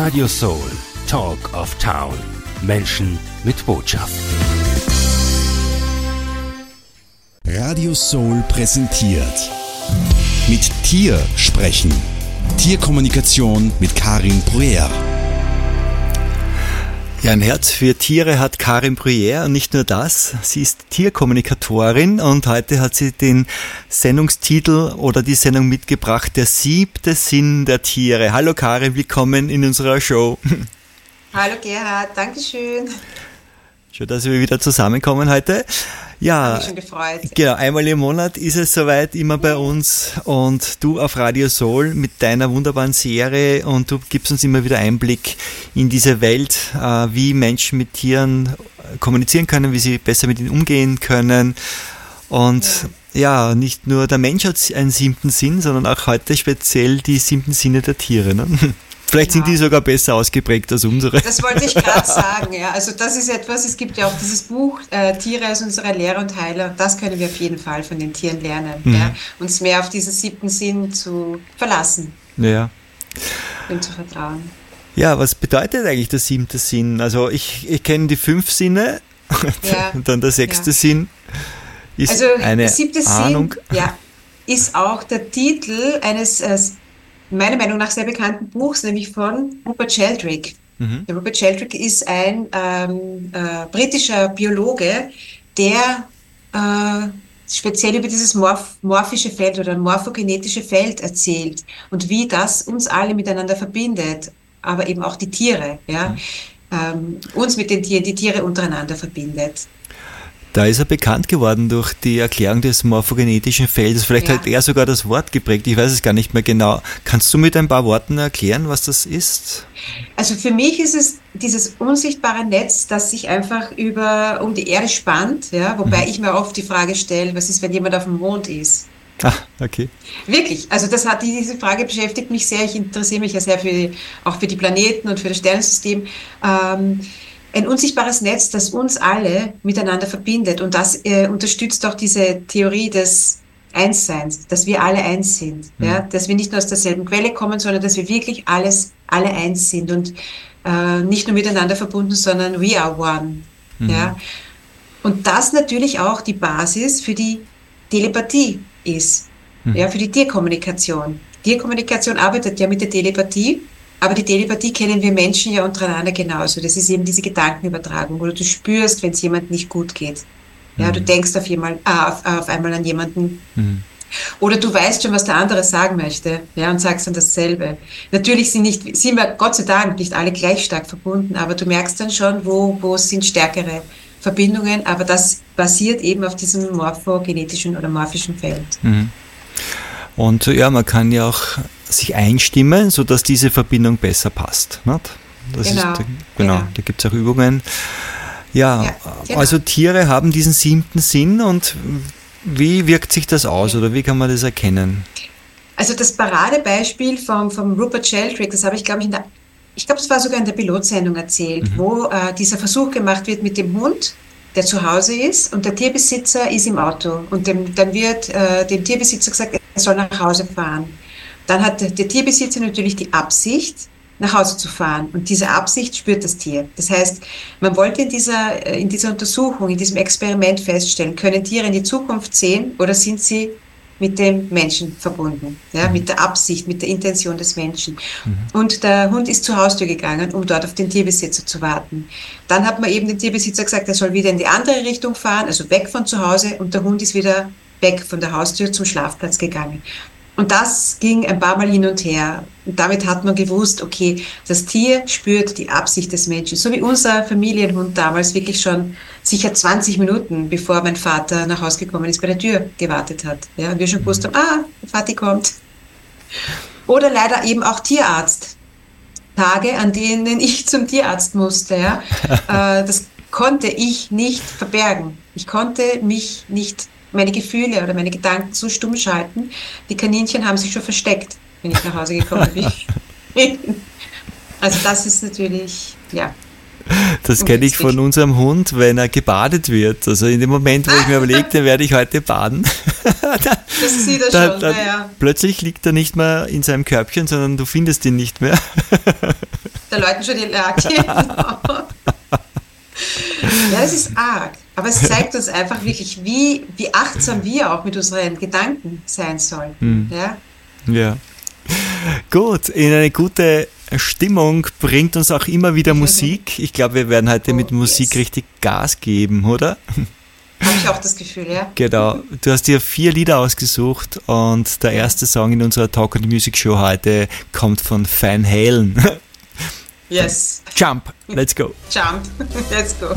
Radio Soul, Talk of Town. Menschen mit Botschaft. Radio Soul präsentiert Mit Tier sprechen. Tierkommunikation mit Karin Breuer. Ja, ein Herz für Tiere hat Karin Breuer und nicht nur das, sie ist Tierkommunikatorin und heute hat sie den Sendungstitel oder die Sendung mitgebracht, der 7. Sinn der Tiere. Hallo Karin, willkommen in unserer Show. Hallo Gerhard, Dankeschön. Schön, dass wir wieder zusammenkommen heute. Ja, habe mich schon gefreut. Genau, einmal im Monat ist es soweit, immer bei uns und du auf Radio Soul mit deiner wunderbaren Serie und du gibst uns immer wieder Einblick in diese Welt, wie Menschen mit Tieren kommunizieren können, wie sie besser mit ihnen umgehen können und ja, nicht nur der Mensch hat einen 7. Sinn, sondern auch heute speziell die 7. Sinne der Tiere, ne? Vielleicht sind die sogar besser ausgeprägt als unsere. Das wollte ich gerade sagen, ja. Also das ist etwas, es gibt ja auch dieses Buch, Tiere als unsere Lehrer und Heiler. Das können wir auf jeden Fall von den Tieren lernen. Ja. Uns mehr auf diesen 7. Sinn zu verlassen. Ja. Und zu vertrauen. Ja, was bedeutet eigentlich der 7. Sinn? Also ich kenne die 5 Sinne, und dann der 6. Sinn ist also eine der 7. Ahnung. Sinn, ist auch der Titel eines meiner Meinung nach sehr bekannten Buchs, nämlich von Rupert Sheldrake. Der Rupert Sheldrake ist ein britischer Biologe, der speziell über dieses morphische Feld oder morphogenetische Feld erzählt und wie das uns alle miteinander verbindet, aber eben auch die Tiere, uns mit den Tieren, die Tiere untereinander verbindet. Da ist er bekannt geworden durch die Erklärung des morphogenetischen Feldes. Vielleicht hat er sogar das Wort geprägt. Ich weiß es gar nicht mehr genau. Kannst du mit ein paar Worten erklären, was das ist? Also für mich ist es dieses unsichtbare Netz, das sich einfach um die Erde spannt, wobei ich mir oft die Frage stelle, was ist, wenn jemand auf dem Mond ist? Ah, okay. Wirklich, also diese Frage beschäftigt mich sehr. Ich interessiere mich ja sehr auch für die Planeten und für das Sternensystem. Ein unsichtbares Netz, das uns alle miteinander verbindet. Und das unterstützt auch diese Theorie des Einsseins, dass wir alle eins sind. Ja? Dass wir nicht nur aus derselben Quelle kommen, sondern dass wir wirklich alle eins sind und nicht nur miteinander verbunden, sondern we are one. Ja? Und das natürlich auch die Basis für die Telepathie ist, für die Tierkommunikation. Tierkommunikation arbeitet ja mit der Telepathie. Aber die Telepathie kennen wir Menschen ja untereinander genauso. Das ist eben diese Gedankenübertragung, wo du spürst, wenn es jemandem nicht gut geht. Ja, du denkst auf einmal an jemanden. Oder du weißt schon, was der andere sagen möchte, und sagst dann dasselbe. Natürlich sind wir Gott sei Dank nicht alle gleich stark verbunden, aber du merkst dann schon, wo sind stärkere Verbindungen. Aber das basiert eben auf diesem morphogenetischen oder morphischen Feld. Und man kann ja auch sich einstimmen, sodass diese Verbindung besser passt. Nicht? Da gibt es auch Übungen. Ja, genau. Also Tiere haben diesen 7. Sinn und wie wirkt sich das aus oder wie kann man das erkennen? Also das Paradebeispiel vom Rupert Sheldrake, das habe ich, glaube ich, das war sogar in der Pilotsendung erzählt, wo dieser Versuch gemacht wird mit dem Hund, der zu Hause ist und der Tierbesitzer ist im Auto und dann wird dem Tierbesitzer gesagt, er soll nach Hause fahren. Dann hat der Tierbesitzer natürlich die Absicht, nach Hause zu fahren. Und diese Absicht spürt das Tier. Das heißt, man wollte in dieser Untersuchung, in diesem Experiment feststellen, können Tiere in die Zukunft sehen oder sind sie mit dem Menschen verbunden? Mit der Absicht, mit der Intention des Menschen. Und der Hund ist zur Haustür gegangen, um dort auf den Tierbesitzer zu warten. Dann hat man eben den Tierbesitzer gesagt, er soll wieder in die andere Richtung fahren, also weg von zu Hause, und der Hund ist wieder weg von der Haustür zum Schlafplatz gegangen. Und das ging ein paar Mal hin und her. Und damit hat man gewusst, okay, das Tier spürt die Absicht des Menschen. So wie unser Familienhund damals wirklich schon sicher 20 Minuten, bevor mein Vater nach Hause gekommen ist, bei der Tür gewartet hat. Ja, und wir schon gewusst haben, der Vati kommt. Oder leider eben auch Tierarzt. Tage, an denen ich zum Tierarzt musste. Ja. Das konnte ich nicht verbergen. Ich konnte meine Gefühle oder meine Gedanken so stumm schalten. Die Kaninchen haben sich schon versteckt, wenn ich nach Hause gekommen bin. Also das ist natürlich, Das kenne ich von unserem Hund, wenn er gebadet wird. Also in dem Moment, wo ich mir überlege, den werde ich heute baden. Das sieht er schon, Plötzlich liegt er nicht mehr in seinem Körbchen, sondern du findest ihn nicht mehr. Da läuten schon die Laken. Ja, das ist arg. Aber es zeigt uns einfach wirklich, wie achtsam wir auch mit unseren Gedanken sein sollten. Ja. Gut, in eine gute Stimmung bringt uns auch immer wieder Musik. Ich glaube, wir werden heute mit Musik richtig Gas geben, oder? Habe ich auch das Gefühl, ja. Genau. Du hast dir 4 Lieder ausgesucht und der erste Song in unserer Talk and Music Show heute kommt von Van Halen. Yes. Jump, let's go. Jump, let's go.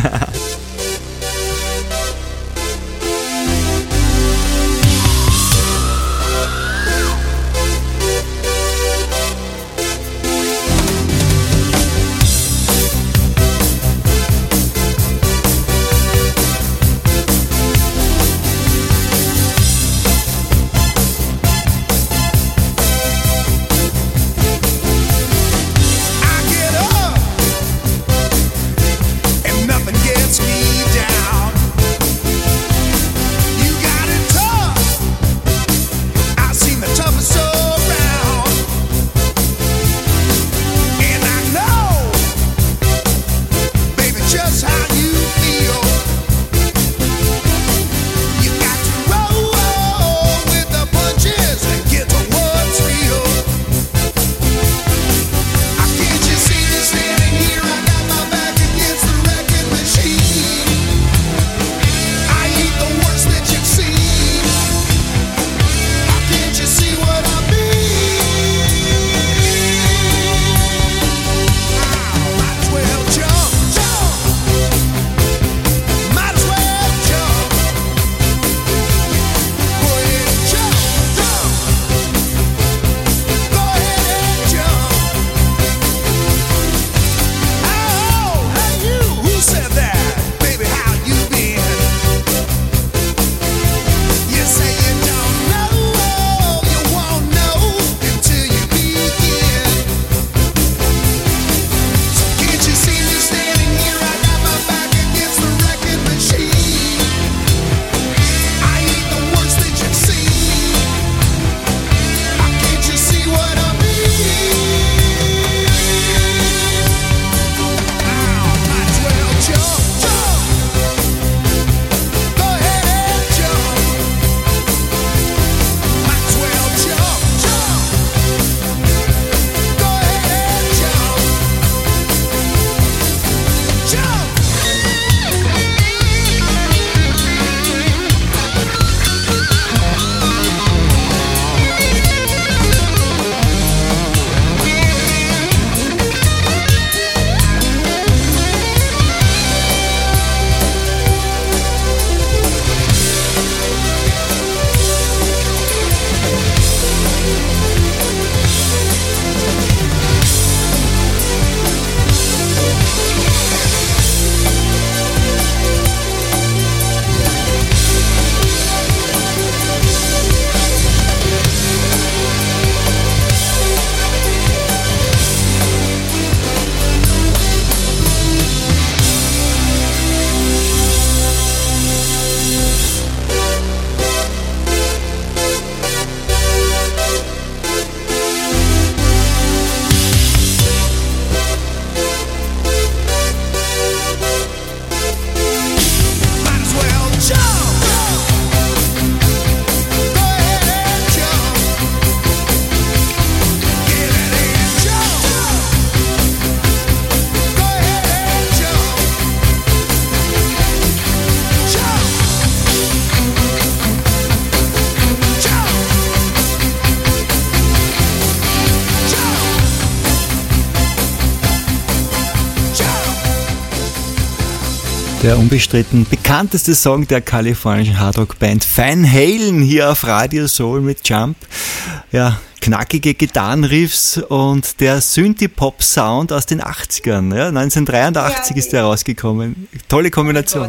Der unbestritten bekannteste Song der kalifornischen Hardrock-Band Van Halen hier auf Radio Soul mit Jump. Ja, knackige Gitarrenriffs und der Synthie-Pop-Sound aus den 80ern. Ja, 1983 ist der rausgekommen. Tolle Kombination.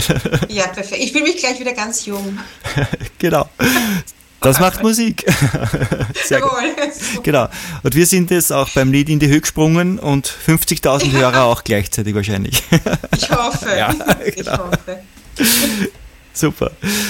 Ja, perfekt. Ich fühle mich gleich wieder ganz jung. Genau. Das macht Musik. Sehr gut. Genau. Und wir sind jetzt auch beim Lied in die Höhe gesprungen und 50.000 Hörer auch gleichzeitig wahrscheinlich. Ich hoffe. Ja, genau. Ich hoffe. Super.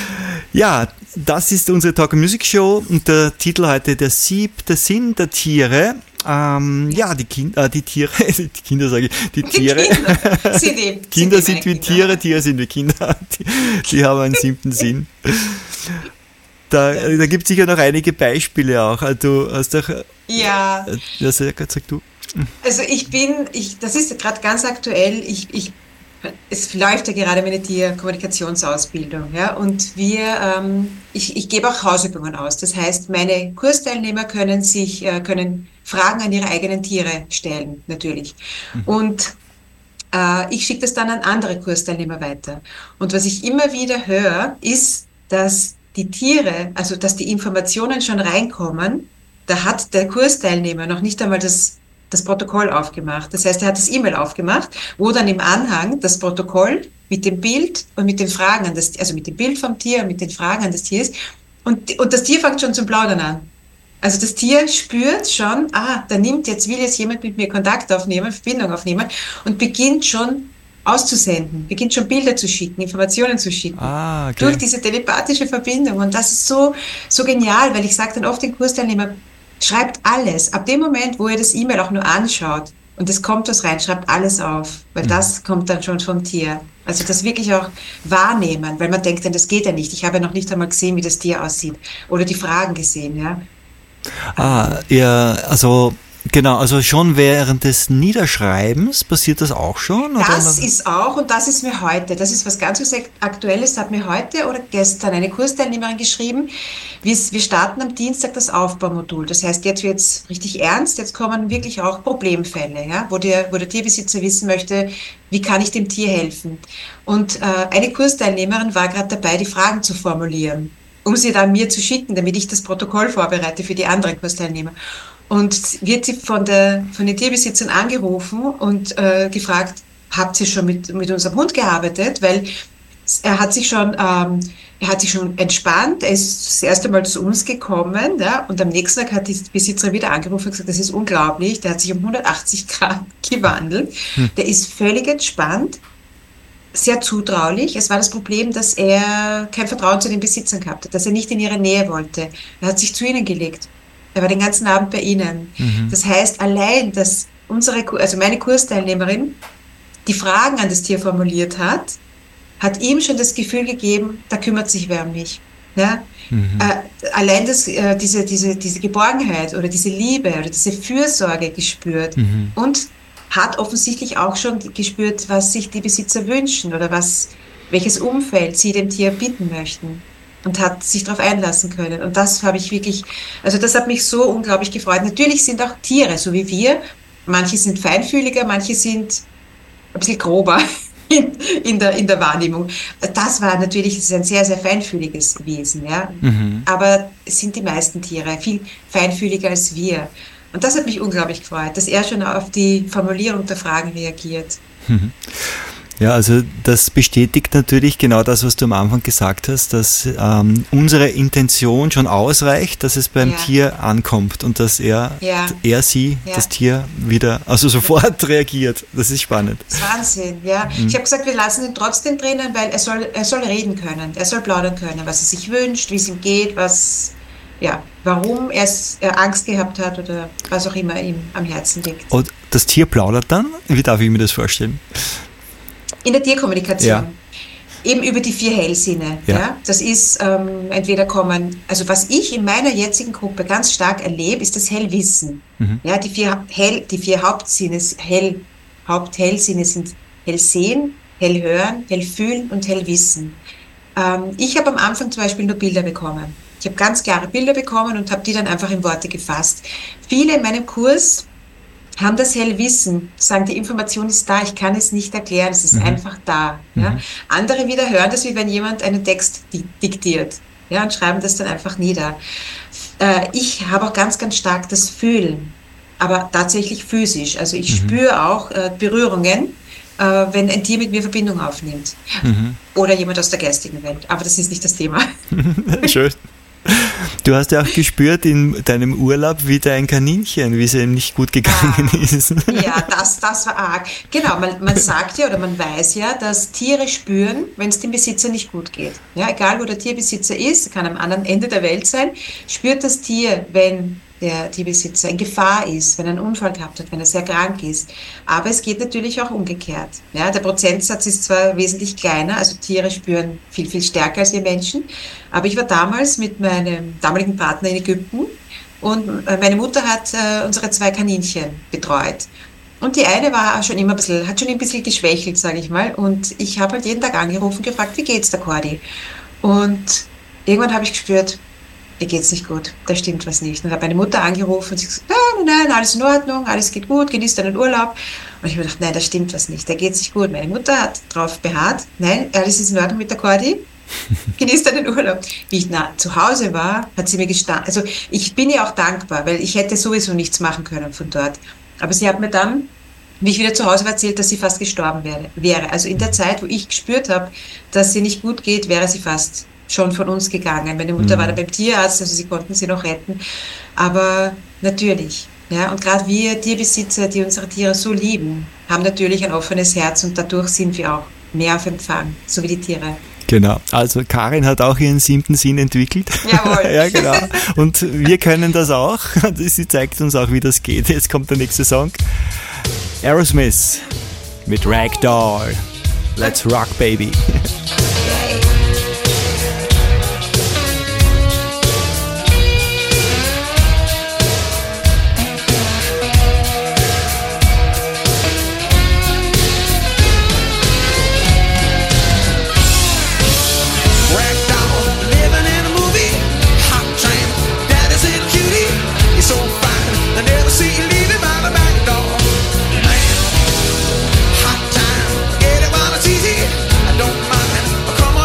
Ja, das ist unsere Talk Music Show und der Titel heute der 7. Sinn der Tiere. Die Tiere, die Kinder sage ich, die Tiere. Kinder sind wie Tiere, Tiere sind wie Kinder. Die haben einen 7. Sinn. Da gibt es sicher noch einige Beispiele auch. Also, du hast doch. Ja. Sag du. Also das ist gerade ganz aktuell, es läuft ja gerade meine Tierkommunikationsausbildung, ja, und ich gebe auch Hausübungen aus. Das heißt, meine Kursteilnehmer können Fragen an ihre eigenen Tiere stellen, natürlich. Und ich schicke das dann an andere Kursteilnehmer weiter. Und was ich immer wieder höre, ist, dass die Tiere, also dass die Informationen schon reinkommen, da hat der Kursteilnehmer noch nicht einmal das Protokoll aufgemacht. Das heißt, er hat das E-Mail aufgemacht, wo dann im Anhang das Protokoll mit dem Bild und mit den Fragen also mit dem Bild vom Tier und mit den Fragen an das Tier ist. Und das Tier fängt schon zum Plaudern an. Also das Tier spürt schon, will jetzt jemand mit mir Kontakt aufnehmen, Verbindung aufnehmen und beginnt schon auszusenden, beginnt schon Bilder zu schicken, Informationen zu schicken. Okay. Durch diese telepathische Verbindung. Und das ist so genial, weil ich sage dann oft den Kursteilnehmern, schreibt alles. Ab dem Moment, wo ihr das E-Mail auch nur anschaut und es kommt was rein, schreibt alles auf, weil das kommt dann schon vom Tier. Also das wirklich auch wahrnehmen, weil man denkt dann, das geht ja nicht. Ich habe ja noch nicht einmal gesehen, wie das Tier aussieht oder die Fragen gesehen, ja. Genau, also schon während des Niederschreibens passiert das auch schon? Das ist auch, und das ist mir heute, das ist was ganz Aktuelles, hat mir heute oder gestern eine Kursteilnehmerin geschrieben, wir starten am Dienstag das Aufbaumodul. Das heißt, jetzt wird es richtig ernst, jetzt kommen wirklich auch Problemfälle, ja, wo der Tierbesitzer wissen möchte, wie kann ich dem Tier helfen? Und eine Kursteilnehmerin war gerade dabei, die Fragen zu formulieren, um sie dann mir zu schicken, damit ich das Protokoll vorbereite für die anderen Kursteilnehmer. Und wird sie von den Tierbesitzern angerufen und gefragt, habt ihr schon mit unserem Hund gearbeitet? Weil er hat sich schon entspannt, er ist das erste Mal zu uns gekommen, ja, und am nächsten Tag hat die Besitzerin wieder angerufen und gesagt, das ist unglaublich, der hat sich um 180 Grad gewandelt, der ist völlig entspannt, sehr zutraulich. Es war das Problem, dass er kein Vertrauen zu den Besitzern gehabt hat, dass er nicht in ihre Nähe wollte. Er hat sich zu ihnen gelegt. Er war den ganzen Abend bei ihnen. Das heißt, allein, dass meine Kursteilnehmerin die Fragen an das Tier formuliert hat ihm schon das Gefühl gegeben, da kümmert sich wer um mich. Ja? Allein diese Geborgenheit oder diese Liebe oder diese Fürsorge gespürt und hat offensichtlich auch schon gespürt, was sich die Besitzer wünschen oder welches Umfeld sie dem Tier bieten möchten. Und hat sich darauf einlassen können. Und das habe ich wirklich, also das hat mich so unglaublich gefreut. Natürlich sind auch Tiere, so wie wir, manche sind feinfühliger, manche sind ein bisschen grober in der Wahrnehmung. Das ist ein sehr, sehr feinfühliges Wesen, ja. Aber es sind die meisten Tiere viel feinfühliger als wir. Und das hat mich unglaublich gefreut, dass er schon auf die Formulierung der Fragen reagiert. Ja, also das bestätigt natürlich genau das, was du am Anfang gesagt hast, dass unsere Intention schon ausreicht, dass es beim Tier ankommt und dass das Tier wieder, also sofort reagiert. Das ist spannend. Das ist Wahnsinn, ja. Ich habe gesagt, wir lassen ihn trotzdem drinnen, weil er soll reden können, er soll plaudern können, was er sich wünscht, wie es ihm geht, warum er Angst gehabt hat oder was auch immer ihm am Herzen liegt. Und das Tier plaudert dann? Wie darf ich mir das vorstellen? In der Tierkommunikation. Eben über die 4 Hellsinne. Ja. Das ist entweder also was ich in meiner jetzigen Gruppe ganz stark erlebe, ist das Hellwissen. Ja, die 4 Haupthellsinne sind Hellsehen, Hellhören, Hellfühlen und Hellwissen. Ich habe am Anfang zum Beispiel nur Bilder bekommen. Ich habe ganz klare Bilder bekommen und habe die dann einfach in Worte gefasst. Viele in meinem Kurs haben das Hellwissen, sagen, die Information ist da, ich kann es nicht erklären, es ist einfach da. Ja? Andere wieder hören das, wie wenn jemand einen Text diktiert, ja, und schreiben das dann einfach nieder. Ich habe auch ganz, ganz stark das Fühlen, aber tatsächlich physisch. Also ich spüre auch Berührungen, wenn ein Tier mit mir Verbindung aufnimmt. Oder jemand aus der geistigen Welt. Aber das ist nicht das Thema. Schön. Du hast ja auch gespürt in deinem Urlaub, wie dein Kaninchen, wie es ihm nicht gut gegangen ist. Ja, das war arg. Genau, man sagt ja oder man weiß ja, dass Tiere spüren, wenn es dem Besitzer nicht gut geht. Ja, egal wo der Tierbesitzer ist, kann am anderen Ende der Welt sein, spürt das Tier, wenn der Tierbesitzer in Gefahr ist, wenn er einen Unfall gehabt hat, wenn er sehr krank ist. Aber es geht natürlich auch umgekehrt. Ja, der Prozentsatz ist zwar wesentlich kleiner, also Tiere spüren viel, viel stärker als wir Menschen. Aber ich war damals mit meinem damaligen Partner in Ägypten und meine Mutter hat unsere 2 Kaninchen betreut. Und die eine war schon immer hat schon ein bisschen geschwächelt, sage ich mal. Und ich habe halt jeden Tag angerufen und gefragt, wie geht's der Cordi? Und irgendwann habe ich gespürt, ihr geht's nicht gut, da stimmt was nicht. Und habe meine Mutter angerufen und sie gesagt, nein, alles in Ordnung, alles geht gut, genießt deinen Urlaub. Und ich habe mir gedacht, nein, da stimmt was nicht, da geht's nicht gut. Meine Mutter hat darauf beharrt, nein, alles ist in Ordnung mit der Cordi, genießt deinen Urlaub. Wie ich zu Hause war, hat sie mir gestanden, also ich bin ihr auch dankbar, weil ich hätte sowieso nichts machen können von dort. Aber sie hat mir dann, wie ich wieder zu Hause war, erzählt, dass sie fast gestorben wäre. Also in der Zeit, wo ich gespürt habe, dass sie nicht gut geht, wäre sie fast schon von uns gegangen. Meine Mutter war da beim Tierarzt, also sie konnten sie noch retten. Aber natürlich, ja, und gerade wir Tierbesitzer, die unsere Tiere so lieben, haben natürlich ein offenes Herz und dadurch sind wir auch mehr auf Empfang, so wie die Tiere. Genau, also Karin hat auch ihren 7. Sinn entwickelt. Jawohl. Ja, genau. Und wir können das auch. Sie zeigt uns auch, wie das geht. Jetzt kommt der nächste Song. Aerosmith mit Ragdoll. Let's rock, baby. Come on.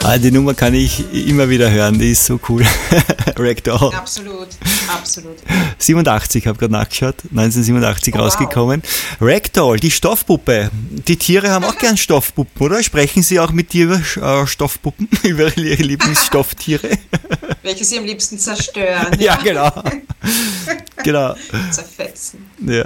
Die Nummer kann ich immer wieder hören, die ist so cool. Ragdoll. Absolut. 87, habe gerade nachgeschaut, 1987 Oh, wow. rausgekommen. Ragdoll, die Stoffpuppe. Die Tiere haben auch gern Stoffpuppen, oder? Sprechen Sie auch mit dir über Stoffpuppen, über Ihre Lieblingsstofftiere? Welche sie am liebsten zerstören. Ja, genau. Genau. Zerfetzen. Ja.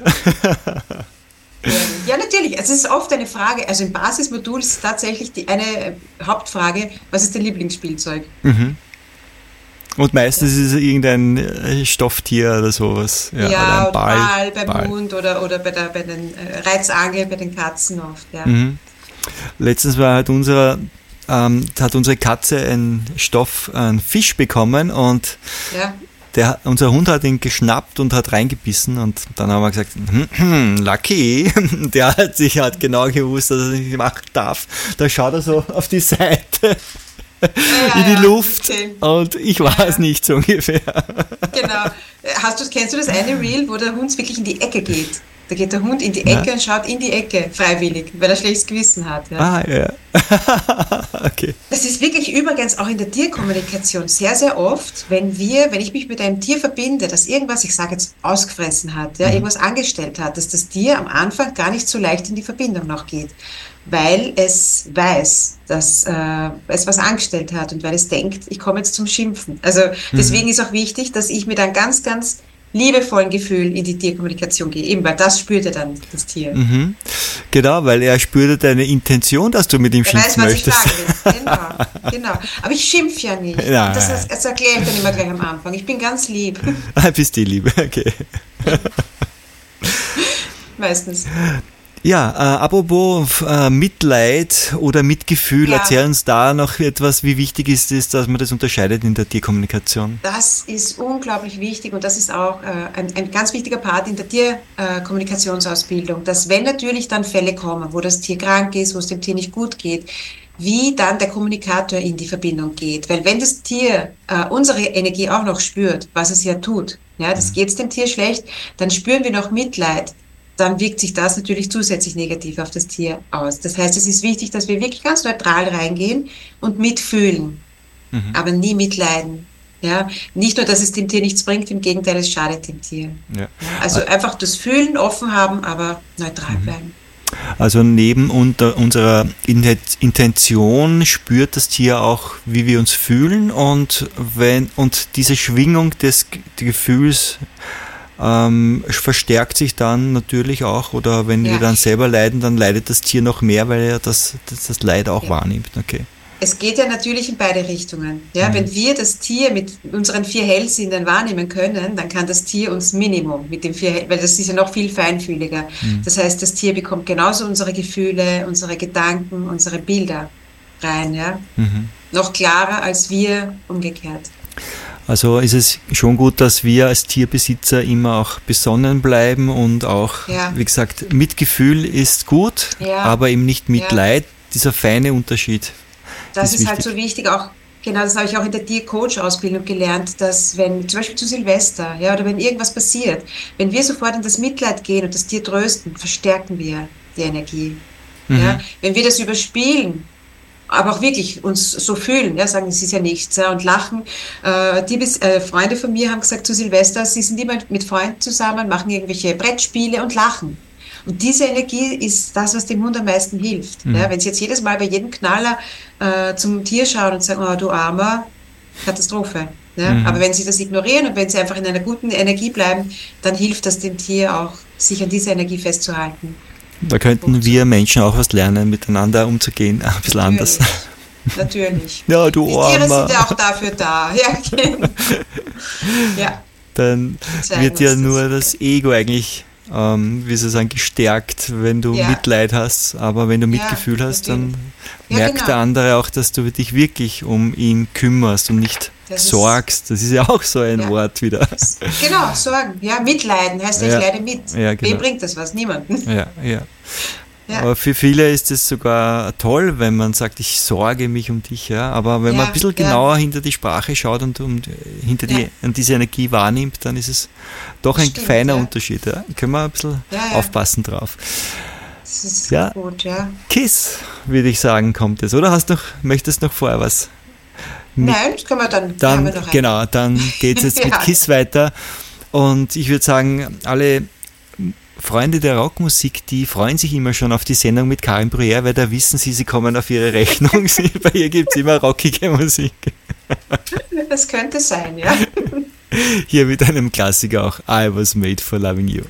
Ja, natürlich. Es ist oft eine Frage, also im Basismodul ist tatsächlich eine Hauptfrage, was ist dein Lieblingsspielzeug? Und meistens ist es irgendein Stofftier oder sowas. Ja, Ja, oder ein Ball beim Hund oder bei den Reizangel, bei den Katzen oft. Ja. Letztens hat unsere Katze einen Fisch bekommen und Ja. unser Hund hat ihn geschnappt und hat reingebissen und dann haben wir gesagt, Lucky, der hat genau gewusst, dass er das nicht machen darf. Da schaut er so auf die Seite in die Luft okay. und ich war es nicht so ungefähr. Genau. Kennst du das eine Reel, wo der Hund wirklich in die Ecke geht? Da geht der Hund in die Ecke und schaut in die Ecke, freiwillig, weil er schlechtes Gewissen hat. Ja. Ah, ja. Okay. Das ist wirklich übrigens auch in der Tierkommunikation sehr, sehr oft, wenn ich mich mit einem Tier verbinde, das irgendwas, ich sage jetzt, ausgefressen hat, ja, irgendwas angestellt hat, dass das Tier am Anfang gar nicht so leicht in die Verbindung noch geht, weil es weiß, dass es was angestellt hat und weil es denkt, ich komme jetzt zum Schimpfen. Also deswegen ist auch wichtig, dass ich mit einem ganz, ganz liebevollen Gefühl in die Tierkommunikation gehe, eben weil das spürt er dann, das Tier. Genau, weil er spürt deine Intention, dass du mit ihm schimpfen möchtest. Ich weiß, was ich sagen will. Genau. Aber ich schimpfe ja nicht. Nein. Und das erkläre ich dann immer gleich am Anfang. Ich bin ganz lieb. Bist die Liebe, okay. Meistens. Ja, apropos Mitleid oder Mitgefühl, Ja. erzähl uns da noch etwas, wie wichtig ist es, dass man das unterscheidet in der Tierkommunikation? Das ist unglaublich wichtig und das ist auch ein ganz wichtiger Part in der Tierkommunikationsausbildung, dass wenn natürlich dann Fälle kommen, wo das Tier krank ist, wo es dem Tier nicht gut geht, wie dann der Kommunikator in die Verbindung geht. Weil wenn das Tier unsere Energie auch noch spürt, was es ja tut, ja, das geht es dem Tier schlecht, dann spüren wir noch Mitleid. Dann wirkt sich das natürlich zusätzlich negativ auf das Tier aus. Das heißt, es ist wichtig, dass wir wirklich ganz neutral reingehen und mitfühlen, aber nie mitleiden. Ja? Nicht nur, dass es dem Tier nichts bringt, im Gegenteil, es schadet dem Tier. Ja. Also einfach das Fühlen, offen haben, aber neutral bleiben. Also neben unserer Intention spürt das Tier auch, wie wir uns fühlen und diese Schwingung des Gefühls verstärkt sich dann natürlich auch, oder wenn wir dann selber leiden, dann leidet das Tier noch mehr, weil er das Leid auch wahrnimmt. Okay. Es geht ja natürlich in beide Richtungen. Ja, wenn wir das Tier mit unseren 4 Hellsinnen wahrnehmen können, dann kann das Tier uns Minimum mit den 4, weil das ist ja noch viel feinfühliger. Das heißt, das Tier bekommt genauso unsere Gefühle, unsere Gedanken, unsere Bilder rein. Ja? Noch klarer als wir umgekehrt. Also ist es schon gut, dass wir als Tierbesitzer immer auch besonnen bleiben und auch, wie gesagt, Mitgefühl ist gut, aber eben nicht Mitleid, dieser feine Unterschied. Das ist halt so wichtig, auch genau, das habe ich auch in der Tiercoach-Ausbildung gelernt, dass wenn zum Beispiel zu Silvester, ja, oder wenn irgendwas passiert, wenn wir sofort in das Mitleid gehen und das Tier trösten, verstärken wir die Energie. Ja? Wenn wir das überspielen, aber auch wirklich uns so fühlen, ja, sagen, es ist ja nichts, ja, und lachen. Freunde von mir haben gesagt zu Silvester, sie sind immer mit Freunden zusammen, machen irgendwelche Brettspiele und lachen. Und diese Energie ist das, was dem Hund am meisten hilft. Ja, wenn sie jetzt jedes Mal bei jedem Knaller zum Tier schauen und sagen, oh, du Armer, Katastrophe. Ja? Aber wenn sie das ignorieren und wenn sie einfach in einer guten Energie bleiben, dann hilft das dem Tier auch, sich an dieser Energie festzuhalten. Da könnten wir Menschen auch was lernen, miteinander umzugehen, ein bisschen anders. Natürlich. Ja, du Die Armer. Tiere sind ja auch dafür da. Ja, genau. Ja. Dann wird ja nur das Ego eigentlich, wie soll ich sagen, gestärkt, wenn du Mitleid hast. Aber wenn du Mitgefühl hast, dann merkt der andere auch, dass du dich wirklich um ihn kümmerst und nicht sorgst. Das ist ja auch so ein Wort wieder. Genau, sorgen. Ja, mitleiden heißt, ich leide mit. Ja, genau. Wem bringt das was? Niemanden. Ja. Aber für viele ist es sogar toll, wenn man sagt, ich sorge mich um dich. Ja? Aber wenn man ein bisschen genauer hinter die Sprache schaut und hinter diese Energie wahrnimmt, dann ist es doch ein feiner Unterschied. Ja? Können wir ein bisschen aufpassen drauf. Das ist Ja. gut, ja. Kiss, würde ich sagen, kommt es. Oder möchtest noch vorher was? Nein, das können wir dann. Dann, haben wir noch einen. genau, dann geht es jetzt mit Ja. Kiss weiter. Und ich würde sagen, alle Freunde der Rockmusik, die freuen sich immer schon auf die Sendung mit Karin Breuer, weil da wissen sie kommen auf ihre Rechnung. Bei ihr gibt es immer rockige Musik. Das könnte sein, ja. Hier mit einem Klassiker auch, I Was Made for Loving You.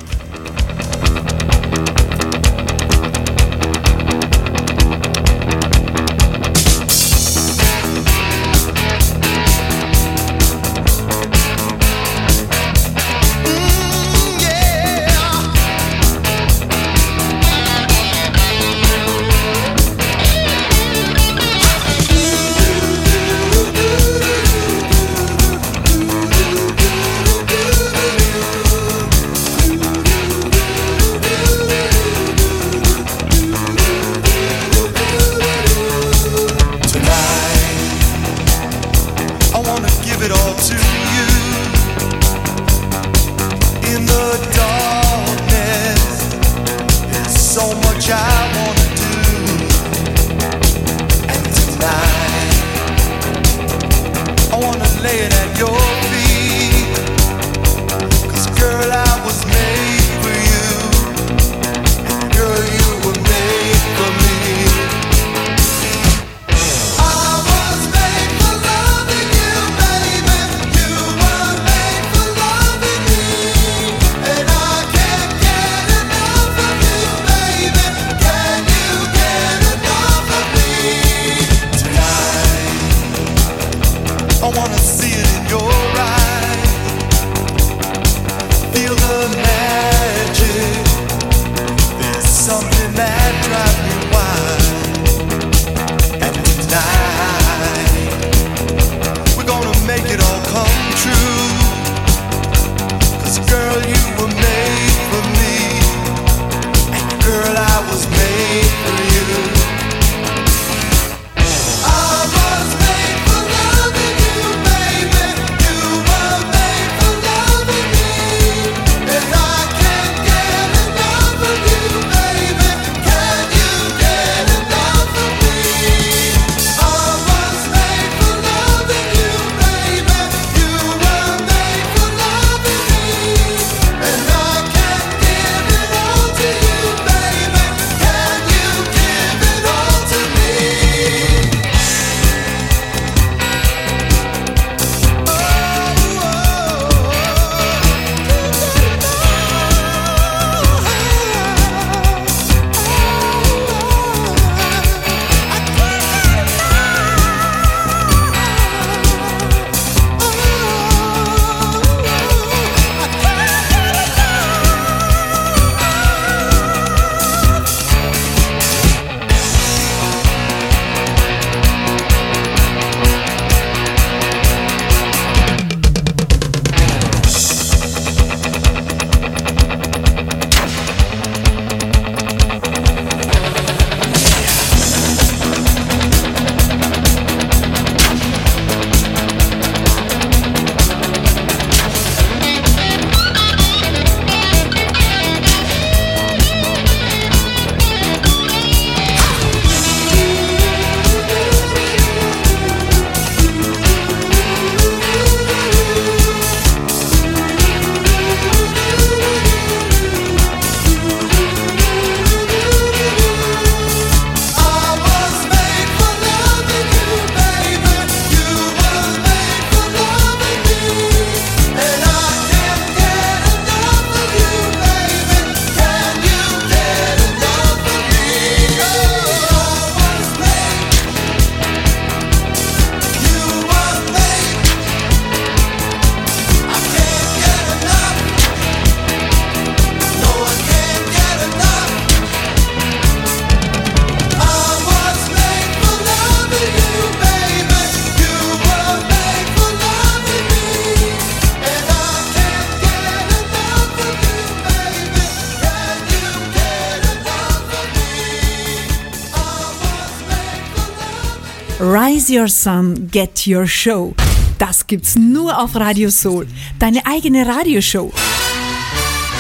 Rise Your Sun, Get Your Show. Das gibt's nur auf Radio Soul. Deine eigene Radioshow.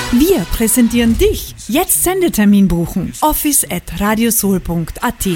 Wir präsentieren dich. Jetzt Sendetermin buchen. office@radiosoul.at.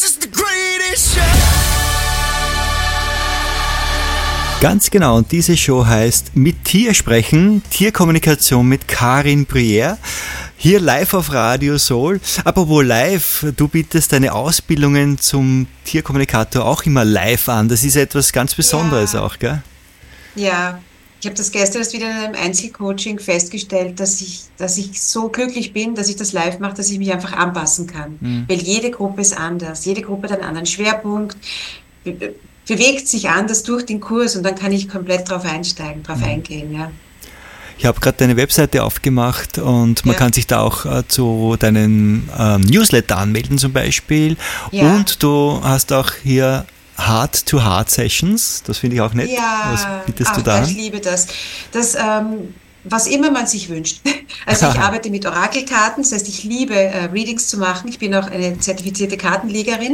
Ganz genau, und diese Show heißt Mit Tier sprechen, Tierkommunikation mit Karin Bruyère. Hier live auf Radio Soul. Apropos live, du bietest deine Ausbildungen zum Tierkommunikator auch immer live an. Das ist etwas ganz Besonderes auch, gell? Ja, ich habe das gestern erst wieder in einem Einzelcoaching festgestellt, dass ich so glücklich bin, dass ich das live mache, dass ich mich einfach anpassen kann. Weil jede Gruppe ist anders. Jede Gruppe hat einen anderen Schwerpunkt, bewegt sich anders durch den Kurs und dann kann ich komplett drauf einsteigen, drauf eingehen, ja. Ich habe gerade deine Webseite aufgemacht und man kann sich da auch zu deinen Newsletter anmelden zum Beispiel. Ja. Und du hast auch hier Heart-to-Heart-Sessions, das finde ich auch nett. Ja, was bietest du da an? Ich liebe das. Was immer man sich wünscht. Also ich arbeite mit Orakelkarten, das heißt, ich liebe Readings zu machen. Ich bin auch eine zertifizierte Kartenlegerin.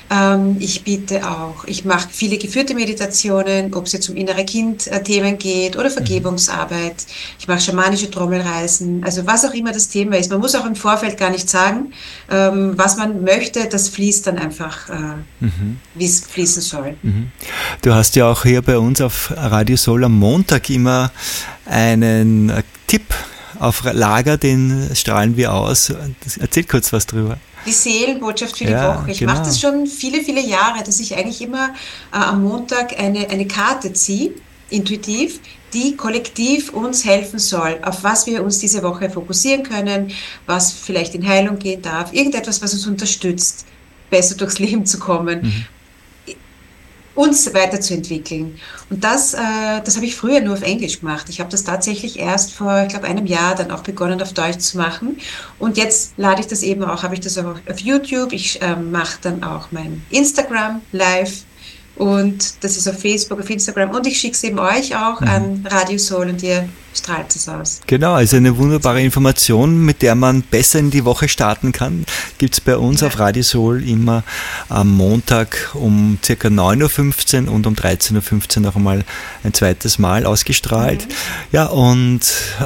Ich mache viele geführte Meditationen, ob es jetzt um innere Kind-Themen geht oder Vergebungsarbeit. Ich mache schamanische Trommelreisen, also was auch immer das Thema ist. Man muss auch im Vorfeld gar nicht sagen, was man möchte, das fließt dann einfach, wie es fließen soll. Du hast ja auch hier bei uns auf Radio Soul am Montag immer einen Tipp auf Lager, den strahlen wir aus. Erzähl kurz was drüber. Die Seelenbotschaft für die Woche. Ich mache das schon viele, viele Jahre, dass ich eigentlich immer am Montag eine Karte ziehe, intuitiv, die kollektiv uns helfen soll, auf was wir uns diese Woche fokussieren können, was vielleicht in Heilung gehen darf, irgendetwas, was uns unterstützt, besser durchs Leben zu kommen. Uns weiterzuentwickeln. Und das habe ich früher nur auf Englisch gemacht. Ich habe das tatsächlich erst vor, ich glaube, einem Jahr dann auch begonnen, auf Deutsch zu machen. Und jetzt lade ich das eben auch, habe ich das auch auf YouTube. Ich mache dann auch mein Instagram live. Und das ist auf Facebook, auf Instagram. Und ich schicke es eben euch auch an Radio Soul und ihr strahlt es aus. Genau, also eine wunderbare Information, mit der man besser in die Woche starten kann. Gibt es bei uns auf Radio Soul immer am Montag um ca. 9.15 Uhr und um 13.15 Uhr noch einmal ein zweites Mal ausgestrahlt. Ja, und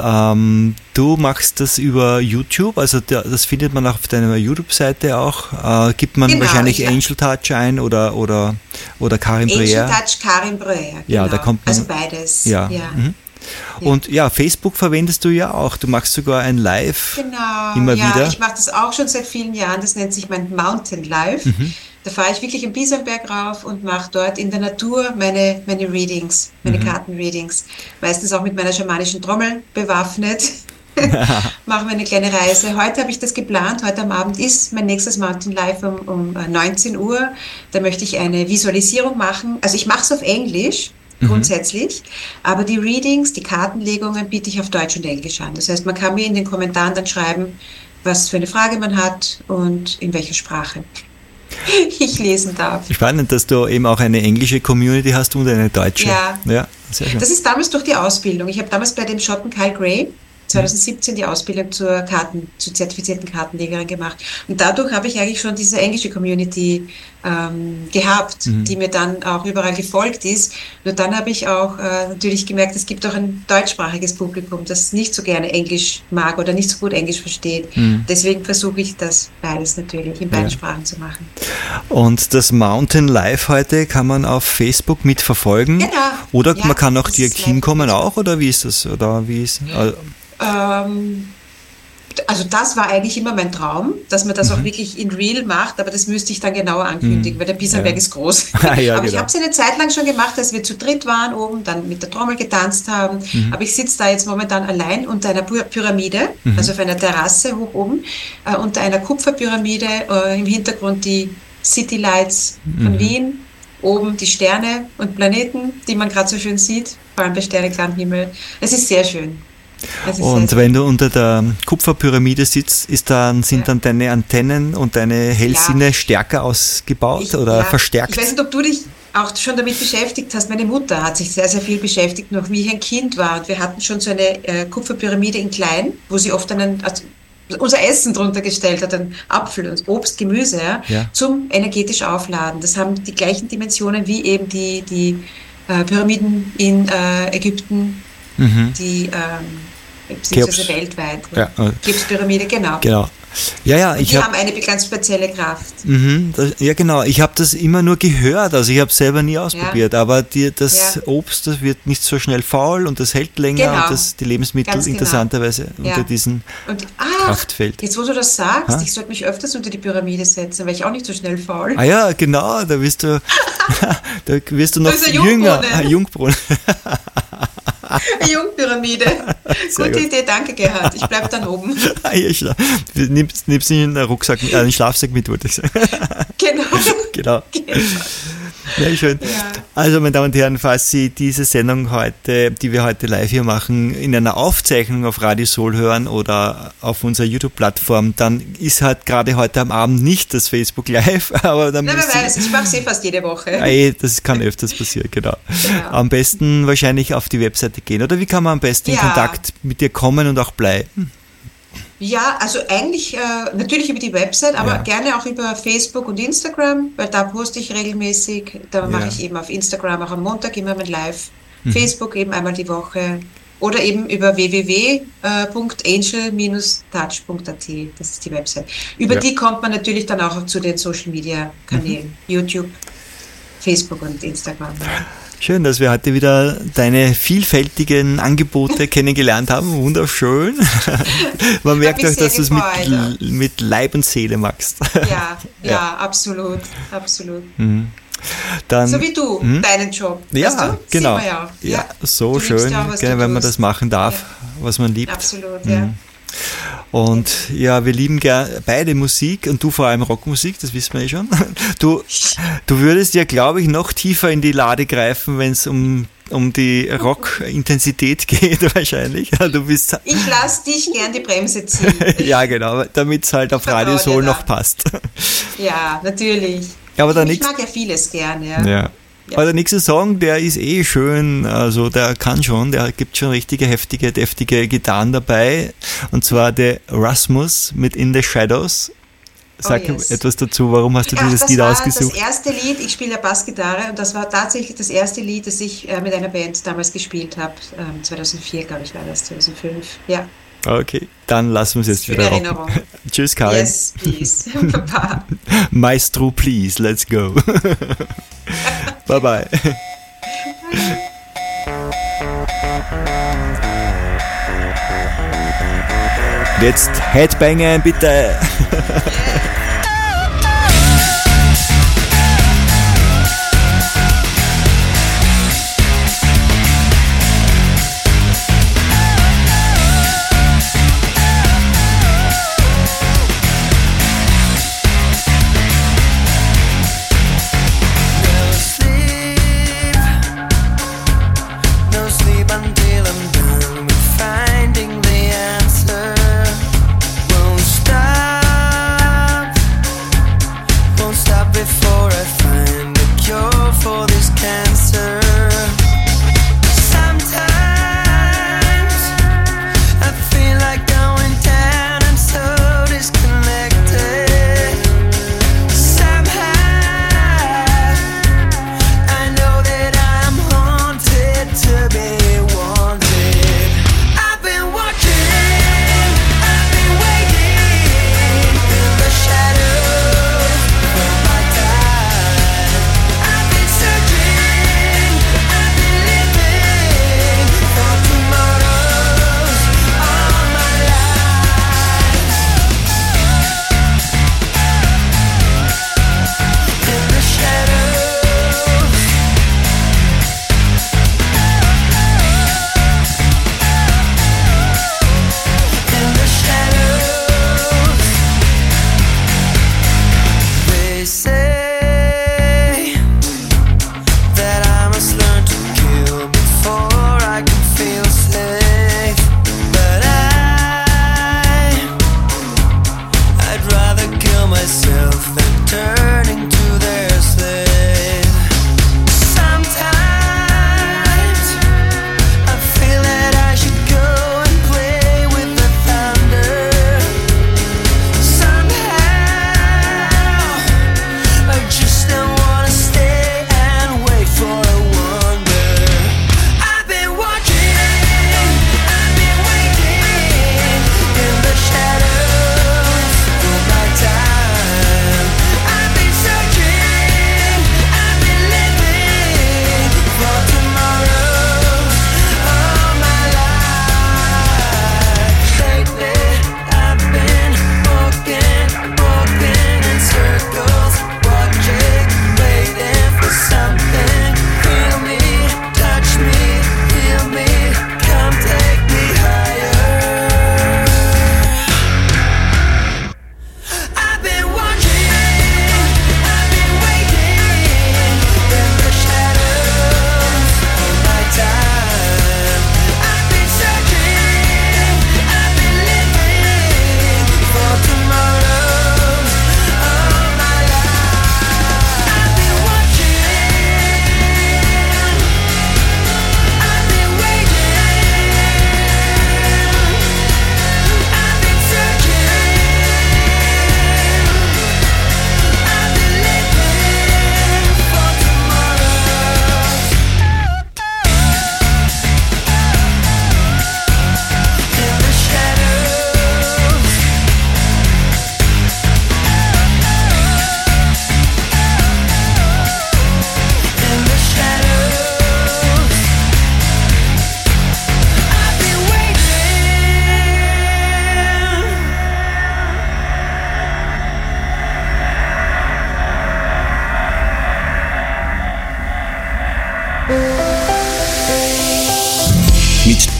du machst das über YouTube, also das findet man auch auf deiner YouTube-Seite auch. Gibt man wahrscheinlich Angel Touch ein oder Karin Bruyère? Angel Touch, Karin Bruyère, genau. Ja, da kommt man, also beides. Ja. Und ja, Facebook verwendest du ja auch. Du machst sogar ein Live immer wieder. Ja, ich mache das auch schon seit vielen Jahren. Das nennt sich mein Mountain Live. Da fahre ich wirklich am Biesenberg rauf und mache dort in der Natur meine Readings, meine Kartenreadings. Meistens auch mit meiner schamanischen Trommel bewaffnet. Machen wir eine kleine Reise. Heute habe ich das geplant. Heute am Abend ist mein nächstes Mountain Live um 19 Uhr. Da möchte ich eine Visualisierung machen. Also ich mache es auf Englisch. Grundsätzlich, aber die Readings, die Kartenlegungen biete ich auf Deutsch und Englisch an. Das heißt, man kann mir in den Kommentaren dann schreiben, was für eine Frage man hat und in welcher Sprache ich lesen darf. Spannend, dass du eben auch eine englische Community hast und eine deutsche. Ja, sehr schön. Das ist damals durch die Ausbildung. Ich habe damals bei dem Schotten Kyle Gray 2017 die Ausbildung zur zertifizierten Kartenlegerin gemacht. Und dadurch habe ich eigentlich schon diese englische Community gehabt, die mir dann auch überall gefolgt ist. Nur dann habe ich auch natürlich gemerkt, es gibt auch ein deutschsprachiges Publikum, das nicht so gerne Englisch mag oder nicht so gut Englisch versteht. Deswegen versuche ich das beides natürlich in beiden Sprachen zu machen. Und das Mountain Live heute kann man auf Facebook mitverfolgen? Genau. Oder man kann auch direkt hinkommen auch? Oder wie ist das? Oder wie ist... Also das war eigentlich immer mein Traum, dass man das auch wirklich in real macht, aber das müsste ich dann genauer ankündigen, weil der Biesenberg ist groß. Aber ich habe es eine Zeit lang schon gemacht, dass wir zu dritt waren oben, dann mit der Trommel getanzt haben, aber ich sitze da jetzt momentan allein unter einer Pyramide, also auf einer Terrasse hoch oben, unter einer Kupferpyramide, im Hintergrund die City Lights von Wien, oben die Sterne und Planeten, die man gerade so schön sieht, vor allem bei sterneklarem Himmel. Es ist sehr schön. Und wenn du unter der Kupferpyramide sitzt, sind dann deine Antennen und deine Hellsinne stärker ausgebaut oder verstärkt? Ich weiß nicht, ob du dich auch schon damit beschäftigt hast. Meine Mutter hat sich sehr, sehr viel beschäftigt, noch wie ich ein Kind war. Und wir hatten schon so eine Kupferpyramide in klein, wo sie oft unser Essen drunter gestellt hat, ein Apfel und Obst, Gemüse, zum energetisch Aufladen. Das haben die gleichen Dimensionen wie eben die Pyramiden in Ägypten, die beziehungsweise weltweit. Ja. Cheops-Pyramide, genau. Genau. Ja, die haben eine ganz spezielle Kraft. Ja, genau. Ich habe das immer nur gehört, also ich habe es selber nie ausprobiert, aber das Obst, das wird nicht so schnell faul und das hält länger und die Lebensmittel interessanterweise unter diesem Kraftfeld. Jetzt, wo du das sagst, ich sollte mich öfters unter die Pyramide setzen, weil ich auch nicht so schnell faul. Ah ja, genau, da wirst du noch jünger. Jungbrunnen. Jungpyramide. Gute Idee, danke Gerhard. Ich bleib dann oben. Nimmst nicht einen Rucksack, einen Schlafsack mit, wollte ich sagen. Genau. Ja, schön. Ja. Also, meine Damen und Herren, falls Sie diese Sendung heute, die wir heute live hier machen, in einer Aufzeichnung auf Radio Soul hören oder auf unserer YouTube-Plattform, dann ist halt gerade heute am Abend nicht das Facebook Live. Aber dann wer weiß, ich mache es fast jede Woche. Das kann öfters passieren, genau. Am besten wahrscheinlich auf die Webseite gehen. Oder wie kann man am besten in Kontakt mit dir kommen und auch bleiben? Ja, also eigentlich natürlich über die Website, aber gerne auch über Facebook und Instagram, weil da poste ich regelmäßig. Da mache ich eben auf Instagram auch am Montag immer mein Live. Facebook eben einmal die Woche. Oder eben über www.angel-touch.at. Das ist die Website. Über die kommt man natürlich dann auch zu den Social-Media-Kanälen. YouTube, Facebook und Instagram. Schön, dass wir heute wieder deine vielfältigen Angebote kennengelernt haben. Wunderschön. Man merkt auch, dass du es mit Leib und Seele magst. Ja, absolut. Dann, so wie du, deinen Job. Ja, weißt du? Genau. Ja, so schön, wenn man das machen darf, was man liebt. Absolut, ja. Und ja, wir lieben beide Musik und du vor allem Rockmusik, das wissen wir eh schon. Du würdest ja, glaube ich, noch tiefer in die Lade greifen, wenn es um die Rock-Intensität geht wahrscheinlich. Ich lasse dich gern die Bremse ziehen. Ja, genau, damit es halt auf Radio Soul noch passt. Ja, natürlich. Ich mag ja vieles gern, ja. Aber der nächste Song, der ist schön, also der gibt schon richtige, heftige, deftige Gitarren dabei, und zwar der Rasmus mit In the Shadows. Sag etwas dazu, warum hast du dieses Lied ausgesucht? Das erste Lied, ich spiele ja Bassgitarre, und das war tatsächlich das erste Lied, das ich mit einer Band damals gespielt habe, 2004, glaube ich, war das, 2005, ja. Okay, dann lassen wir es jetzt wieder rocken. Tschüss, Karin. Yes, please. Baba. Maestro, please, let's go. Bye-bye. Jetzt Headbangen, bitte. Until I'm done with finding the answer. Won't stop.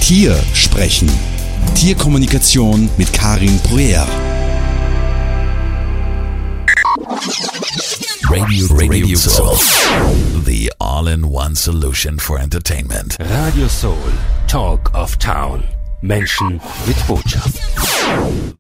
Tier sprechen. Tierkommunikation mit Karin Breuer. Radio Soul. The all-in-one solution for entertainment. Radio Soul, Talk of Town. Menschen mit Botschaft.